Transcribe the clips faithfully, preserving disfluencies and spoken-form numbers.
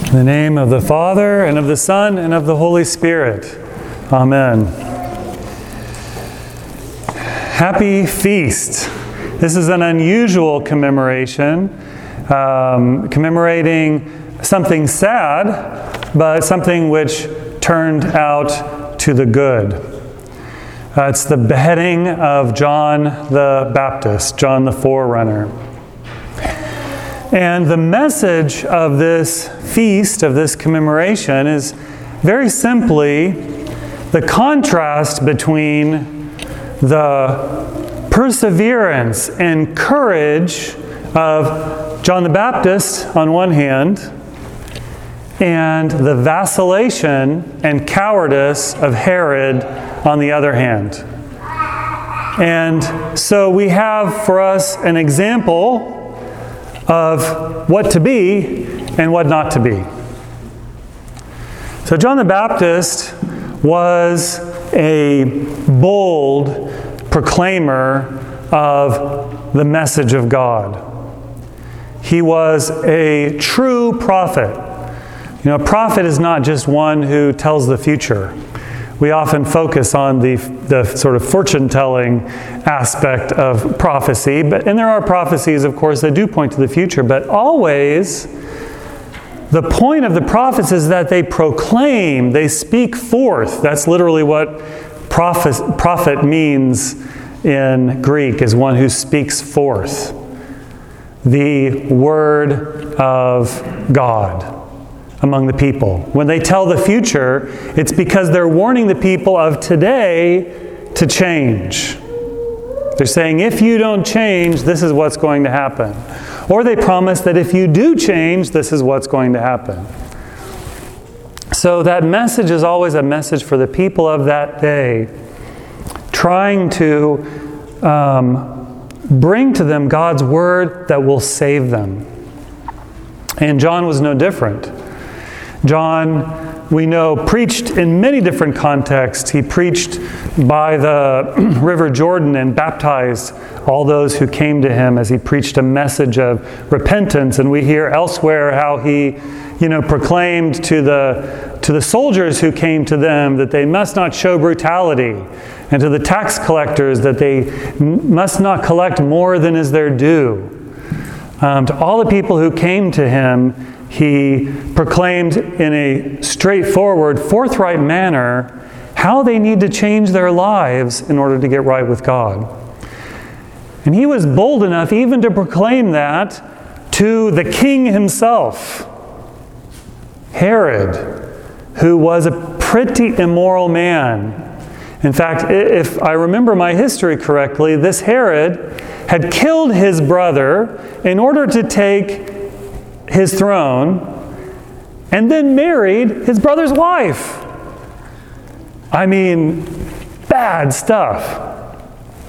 In the name of the Father, and of the Son, and of the Holy Spirit. Amen. Happy feast. This is an unusual commemoration, um, commemorating something sad, but something which turned out to the good. Uh, it's the beheading of John the Baptist, John the Forerunner. And the message of this feast, of this commemoration, is very simply the contrast between the perseverance and courage of John the Baptist on one hand, and the vacillation and cowardice of Herod on the other hand. And so we have for us an example of what to be and what not to be. So John the Baptist was a bold proclaimer of the message of God. He was a true prophet. You know, a prophet is not just one who tells the future. We often focus on the, the sort of fortune-telling aspect of prophecy, but and there are prophecies, of course, that do point to the future, but always the point of the prophets is that they proclaim, they speak forth. That's literally what prophet, prophet means in Greek, is one who speaks forth the word of God among the people. When they tell the future, it's because they're warning the people of today to change. They're saying, if you don't change, this is what's going to happen. Or they promise that if you do change, this is what's going to happen. So that message is always a message for the people of that day, trying to um, bring to them God's word that will save them. And John was no different. John, we know, preached in many different contexts. He preached by the River Jordan and baptized all those who came to him as he preached a message of repentance. And we hear elsewhere how he, you know, proclaimed to the to the soldiers who came to them that they must not show brutality, and to the tax collectors that they must not collect more than is their due. Um, to all the people who came to him, he proclaimed in a straightforward, forthright manner how they need to change their lives in order to get right with God. And he was bold enough even to proclaim that to the king himself, Herod, who was a pretty immoral man. In fact, if I remember my history correctly, this Herod had killed his brother in order to take his throne, and then married his brother's wife. I mean, bad stuff.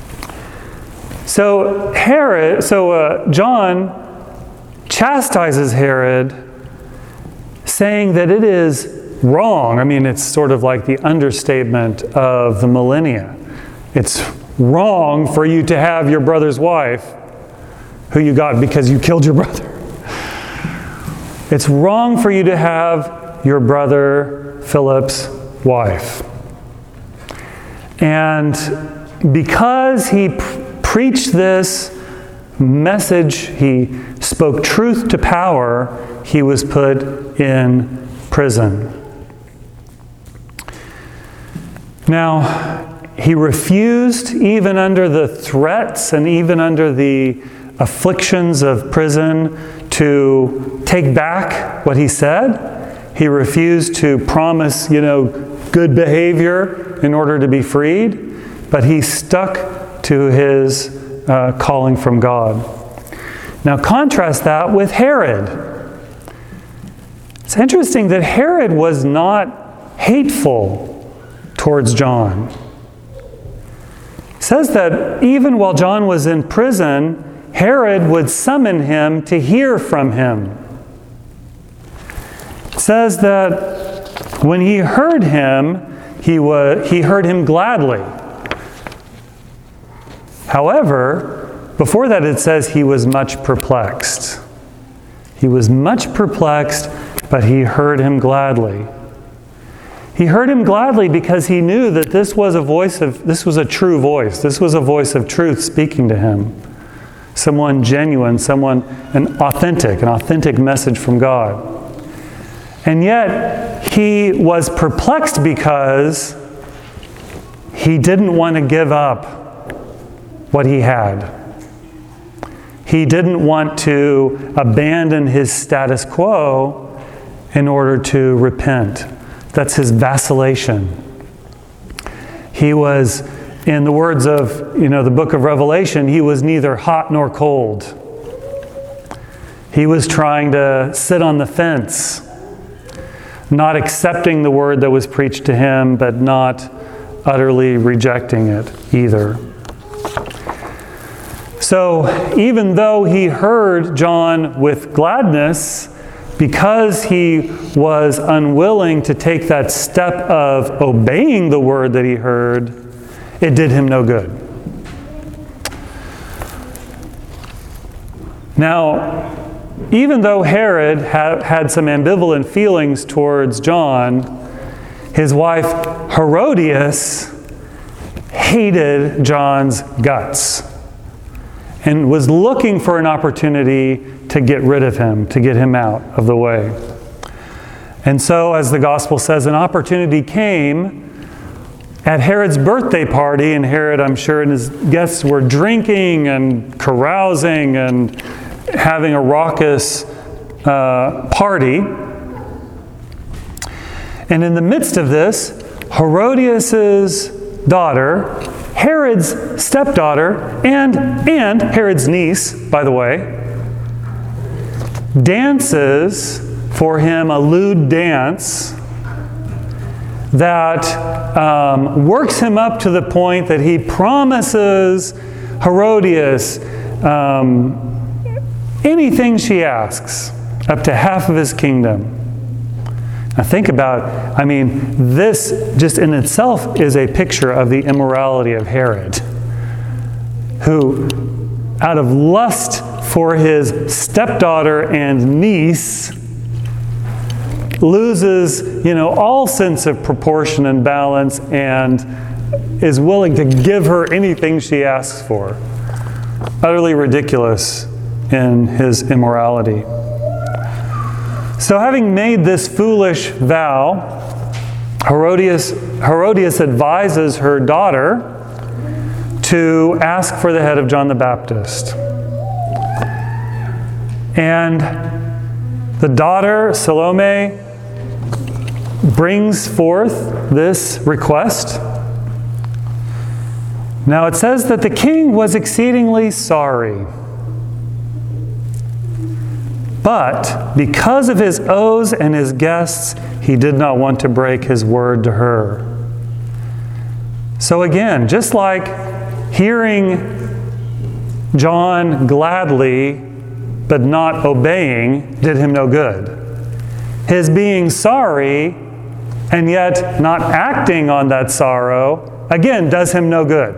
So Herod, so uh, John chastises Herod, saying that it is wrong. I mean, it's sort of like the understatement of the millennia. It's wrong for you to have your brother's wife, who you got because you killed your brother. It's wrong for you to have your brother Philip's wife. And because he pr- preached this message, he spoke truth to power, he was put in prison. Now, he refused, even under the threats and even under the afflictions of prison, to take back what he said. He refused to promise, you know, good behavior in order to be freed, but he stuck to his uh, calling from God. Now contrast that with Herod. It's interesting that Herod was not hateful towards John. It says that even while John was in prison, Herod would summon him to hear from him. It says that when he heard him, he was, he heard him gladly. However, before that it says he was much perplexed. He was much perplexed but he heard him gladly. He heard him gladly because he knew that this was a voice of, this was a true voice. This was a voice of truth speaking to him. Someone genuine, someone, an authentic, an authentic message from God. And yet, he was perplexed because he didn't want to give up what he had. He didn't want to abandon his status quo in order to repent. That's his vacillation. He was, in the words of, you know, the book of Revelation, he was neither hot nor cold. He was trying to sit on the fence, not accepting the word that was preached to him, but not utterly rejecting it either. So even though he heard John with gladness, because he was unwilling to take that step of obeying the word that he heard, it did him no good. Now, even though Herod ha- had some ambivalent feelings towards John, his wife Herodias hated John's guts and was looking for an opportunity to get rid of him, to get him out of the way. And so, as the gospel says, an opportunity came at Herod's birthday party, and Herod, I'm sure, and his guests were drinking and carousing and having a raucous uh, party. And in the midst of this, Herodias' daughter, Herod's stepdaughter, and, and Herod's niece, by the way, dances for him a lewd dance that um, works him up to the point that he promises Herodias um, anything she asks, up to half of his kingdom. Now think about, I mean, this just in itself is a picture of the immorality of Herod, who, out of lust for his stepdaughter and niece, loses, you know, all sense of proportion and balance and is willing to give her anything she asks for. Utterly ridiculous in his immorality. So having made this foolish vow, Herodias, Herodias advises her daughter to ask for the head of John the Baptist. And the daughter, Salome, brings forth this request. Now it says that the king was exceedingly sorry. But because of his oaths and his guests, he did not want to break his word to her. So again, just like hearing John gladly but not obeying did him no good, his being sorry and yet not acting on that sorrow, again, does him no good.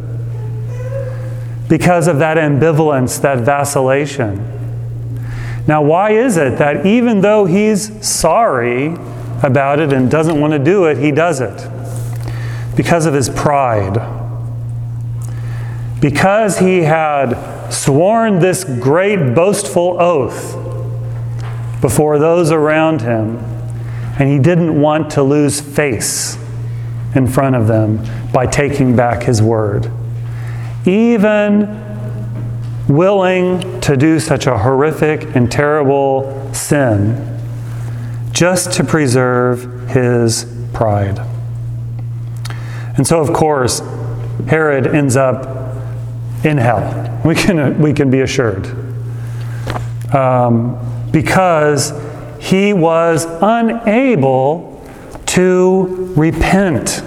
Because of that ambivalence, that vacillation. Now, why is it that even though he's sorry about it and doesn't want to do it, he does it? Because of his pride. Because he had sworn this great boastful oath before those around him, and he didn't want to lose face in front of them by taking back his word. Even willing to do such a horrific and terrible sin just to preserve his pride. And so, of course, Herod ends up in hell. We can, we can be assured. Um, because he was unable to repent.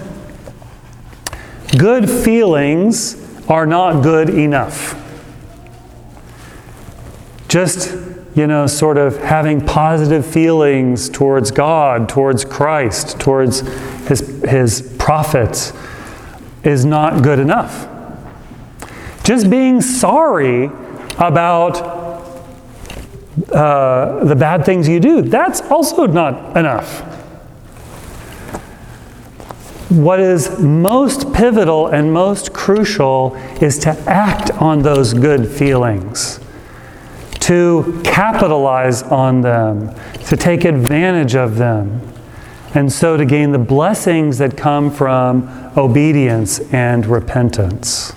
Good feelings are not good enough. Just, you know, sort of having positive feelings towards God, towards Christ, towards his, his prophets is not good enough. Just being sorry about uh, the bad things you do, that's also not enough. What is most pivotal and most crucial is to act on those good feelings, to capitalize on them, to take advantage of them, and so to gain the blessings that come from obedience and repentance.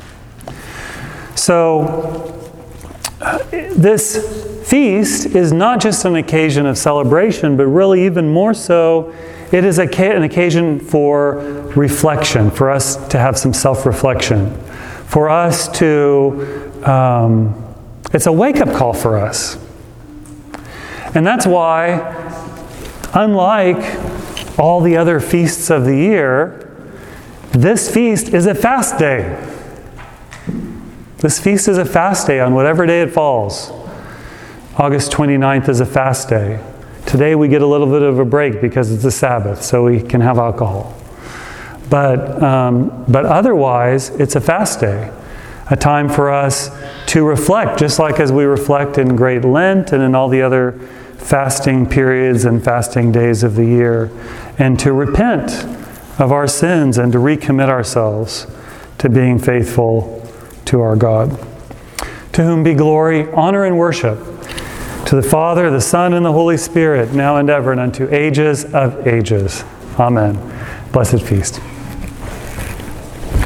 So, uh, this feast is not just an occasion of celebration, but really even more so, it is a, an occasion for reflection, for us to have some self-reflection, for us to, um, it's a wake-up call for us. And that's why, unlike all the other feasts of the year, this feast is a fast day. This feast is a fast day on whatever day it falls. August twenty-ninth is a fast day. Today we get a little bit of a break because it's a Sabbath, so we can have alcohol. But, um, but otherwise, it's a fast day. A time for us to reflect, just like as we reflect in Great Lent and in all the other fasting periods and fasting days of the year, and to repent of our sins and to recommit ourselves to being faithful to our God. To whom be glory, honor, and worship, to the Father, the Son, and the Holy Spirit, now and ever, and unto ages of ages. Amen. Blessed feast.